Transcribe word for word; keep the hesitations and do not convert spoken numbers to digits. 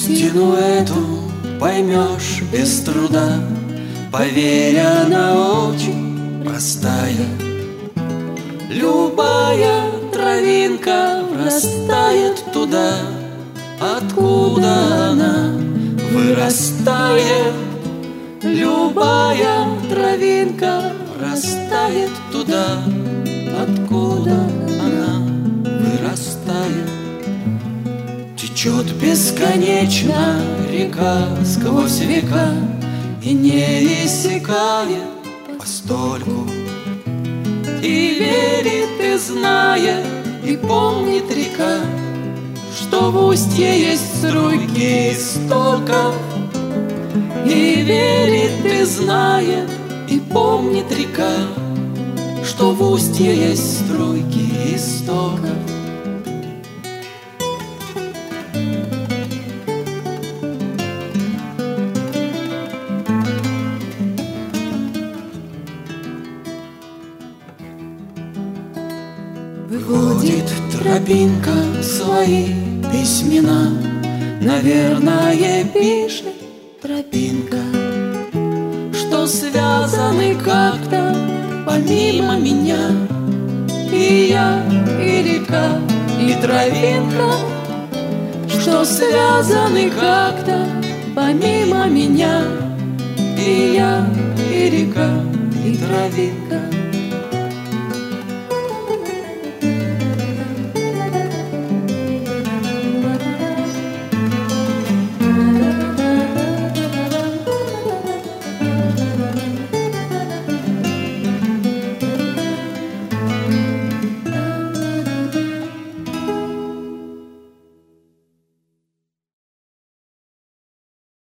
Истину эту поймешь без труда, поверь, она очень простая. Любая травинка врастает туда, откуда она вырастает. Любая травинка врастает туда, откуда она вырастает. Течет бесконечно река сквозь века и не иссякает постольку. И верит, и знает, и помнит река, что в устье есть струйки истоков. И верит, и знает, и помнит река, что в устье есть струйки истоков. Выводит тропинка свои письмена, наверное, пишет тропинка, что связаны как-то помимо меня. И я, и река, и травинка, что связаны как-то помимо меня. И я, и река, и травинка.